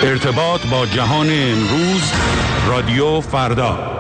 ارتباط با جهان امروز، رادیو فردا.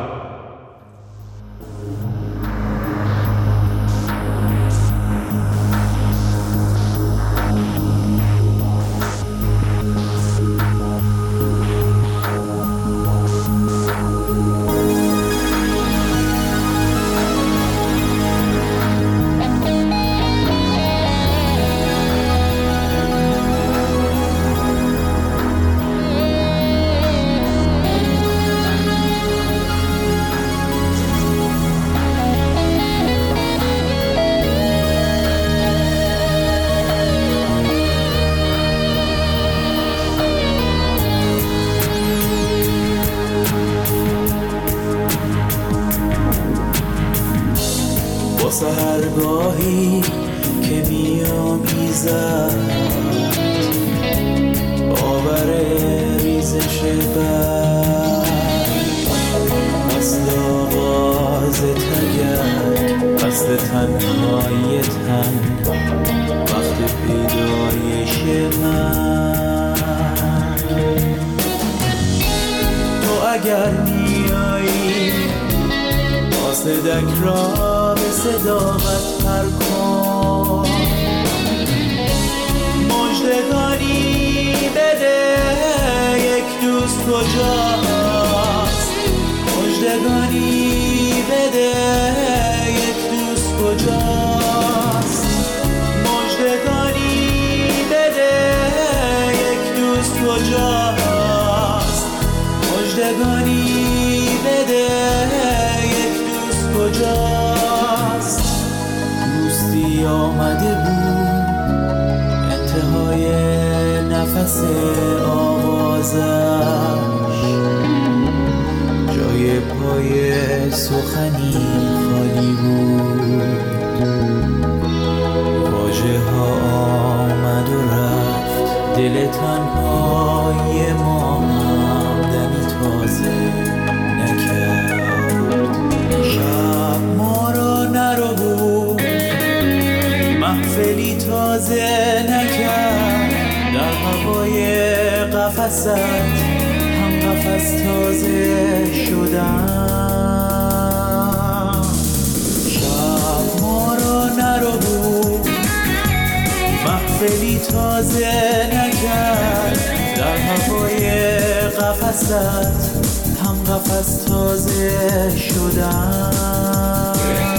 سحرگاهی که می‌آمیزد آور ریزش برگ، قصد آغاز تگرگ، قصد تنهای تن، وقت پیدایش من. تو اگر میایی قاصدک را به صداقت پر کن، مژدگانی بده یک دوست کجاست، مژدگانی بده یک دوست کجاست، مژدگانی بده یک دوست کجاست، مژدگانی بده کجاست. دوستی آمده بود انتهای نفس آوازش، جای پای سخنی خالی بود، واژه ها آمد و رفت، دل تنهای ما هم دمی تازه نکرد. شب ما را نرو محفلی تازه نکرد، در هوای قفست هم قفس تازه شدم. شب ما را نرو محفلی تازه نکرد، در هوای قفست هم قفس تازه شدم.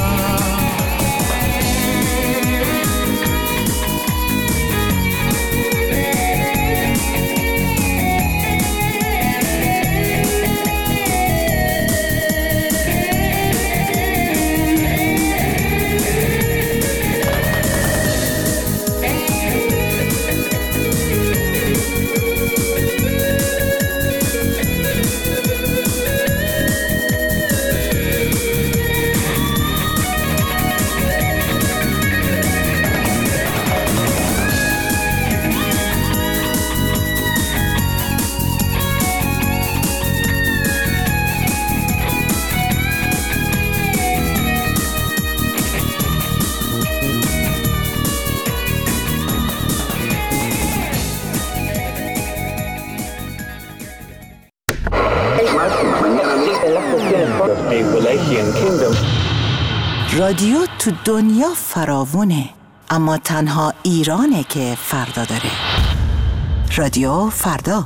رادیو تو دنیا فراوونه، اما تنها ایرانه که فردا داره. رادیو فردا.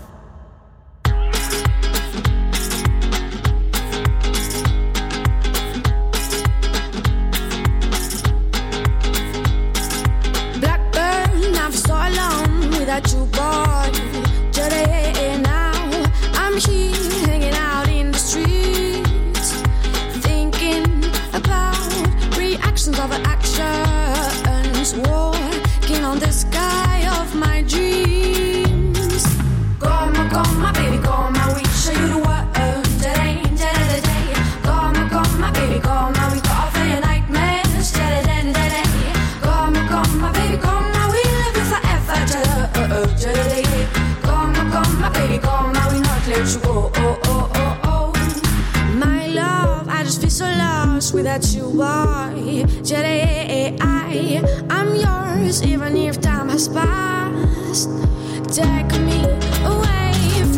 Without you, boy, Jedi, I'm yours even if time has passed. Take me away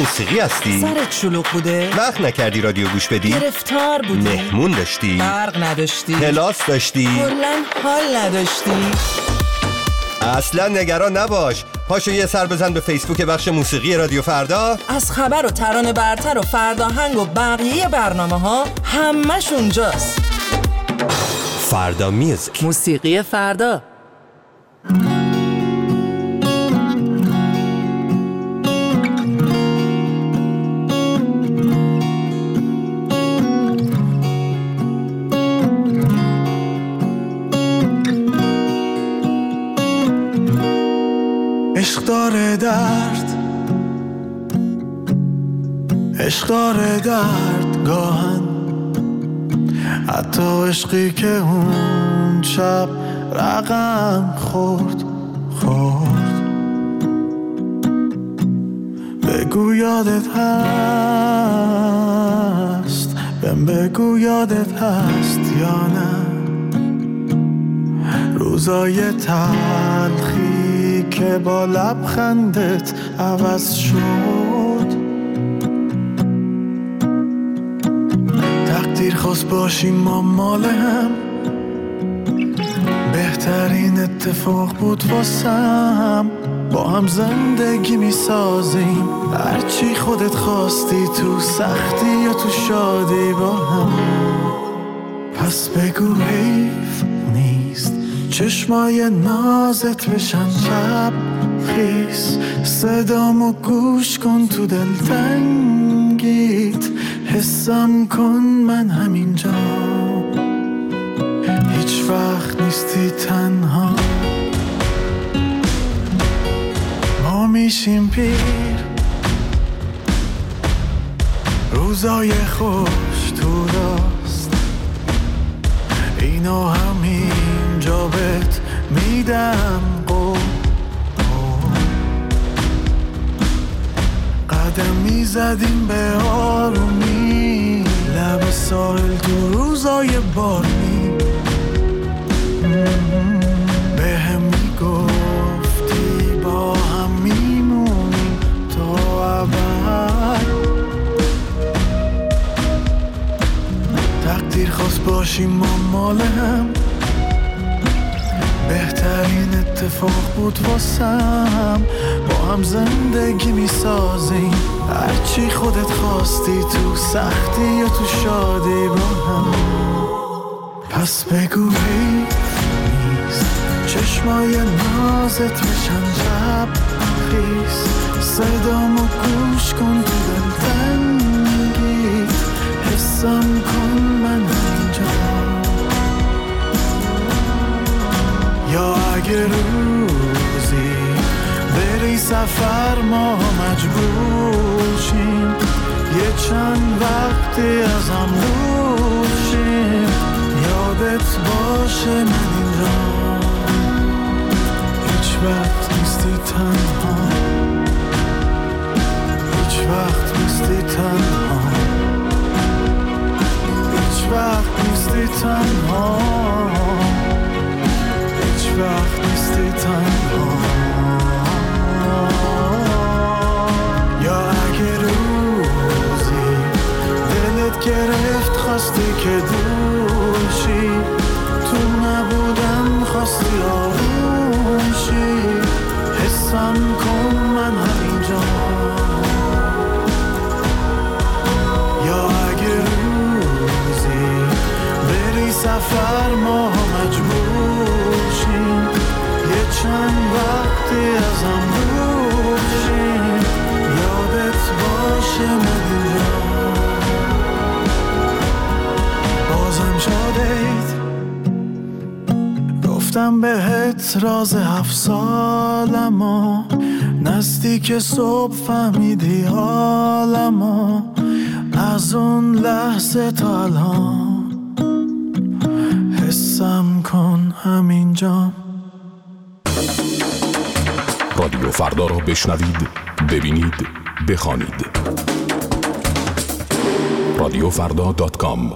موسیقی هستی؟ سرت شلوغ بوده؟ وقت نکردی رادیو گوش بدی؟ گرفتار بودی؟ مهمون داشتی؟ برق نداشتی؟ کلاس داشتی؟ کلاً حال نداشتی؟ اصلا نگران نباش. پاشو یه سر بزن به فیسبوک بخش موسیقی رادیو فردا. از خبر و ترانه برتر و فرداهنگ و بقیه برنامه ها همش اونجاست. فردا میوزیک، موسیقی فردا. عشق داره درد، عشق داره درد گاهن، حتی عشقی که اون شب رقم خورد. بگو یادت هست، بگو یادت هست یا نه روزای تلخی که با لبخندت عوض شد. تقدیر خواست باشیم ما مال هم، بهترین اتفاق بود واسم. با هم زندگی می سازیم، هرچی خودت خواستی، تو سختی یا تو شادی با هم. پس بگو حیف نیست چشمای نازت بشن شب خیس، صدامو گوش کن تو دلتنگیت، حسم کن من همینجا، هیچ وقت نیستی تنها. ما میشیم پیر، روزای خوش تو راست، اینو همینجا بهت میدم قول. قدم میزدیم به آرومی، لب ساحل تو روزای بارمی، به هم میگفتی با هم میمونیم تا ابد. تقدیر خواست باشیم ما مال هم، بهترین اتفاق بود واسم. با هم زندگی میسازیم، هرچی خودت خواستی، تو سختی یا تو شادی با هم. پس بگو حیف نیست چشمای نازت بشن شب خیس، صدامو گوش کن تو دلتنگیت، حسم کن من اینجا. یا اگه روزی بری سفر ما مجبور شیم، یه چند وقتی از هم دور شیم، یادت باشه من اینجا، هیچ وقت نیستی تنها، هیچ وقت نیستی تنها، هیچ وقت نیستی تنها، هیچ وقت نیستی تنها. یا اگه روزی دلت گرفت خواستی که دور شی، تو نبودم خواستی آروم شی، حسم کن من همینجا. یا اگه روزی بری سفر ما مجبور شیم، یه چند وقتی ازم دور شیم، یادت باشه من اینجا. بازم شادیت گفتم بهت راز 7 سالمو، نزدیک صبح فهمیدی حالمو، از اون لحظه تا الان حسم کن همینجا. رادیو فردا رو بشنوید، ببینید، بخوانید. radiofrda.com.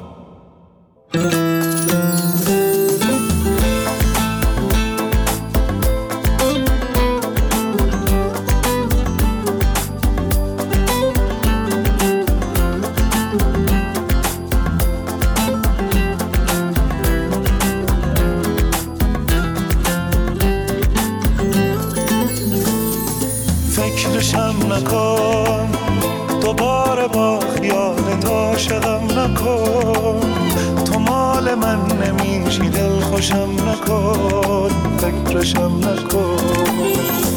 من نمیشی، دل خوشم نکن، فکرشم نکن.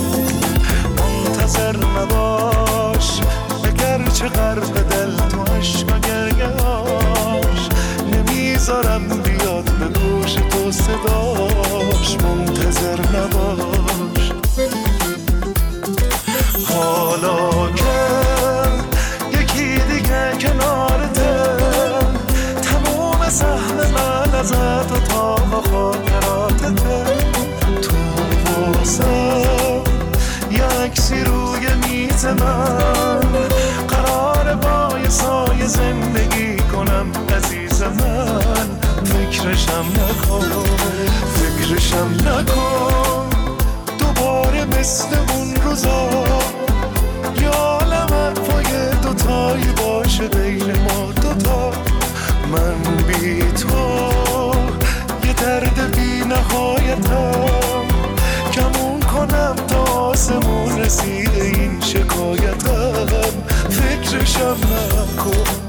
منتظر نباش اگرچه غرق دل تو عشق و گریه‌اش، نمیذارم بیاد به گوش تو صداش. منتظر نباش. حالا که یکی دیگه کنارته، تموم سهم من ازت و تا خاطراتته. تو واسم یکسی روی میز من، قرار با یه سایه زندگی کنم عزیز من. فکرشم نکن، فکرشم نکن دوباره مثل اون روزا. یا عالم وای دوتایی باشه بین ما دوتا. من بی تو یه درد بی نهایتم، کمون کنم تا آسمون رسیده این شکایتم. فکرشم نکن.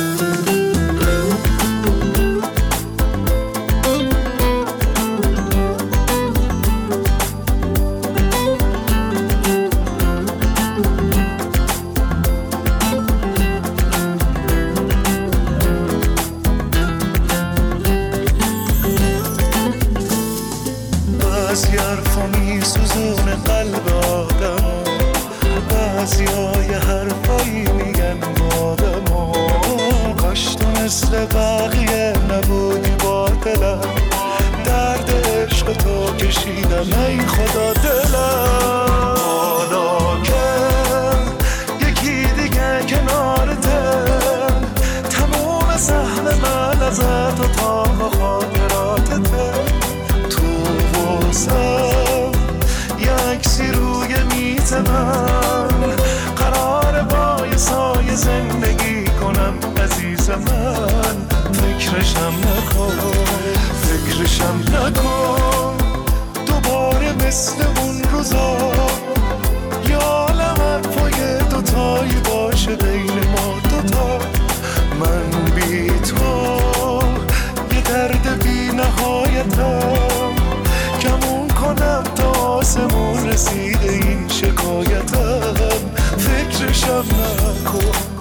بعضی حرفا میسوزونه قلب آدم، بعضی‌ها یه حرفایی میگن آدم‌ها. کاش تو مثل بقیه نبودی با دلم، درد عشق تو کشیدم ای خدا دلم. حالا که یکی دیگه کنارته، تموم سهم من ازت و تا خاطراتته. یکسی روی میز من، قرار با یه سایه زندگی کنم عزیز من. فکرشم نکن، فکرشم نکن دوباره مثل اون روزا. یا عالم وای دوتایی باشه بین ما دوتا. من بی تو یه درد بی نهایتم، کمون کنم تا آسمون رسیده این شکایتم. فکرشم نکن.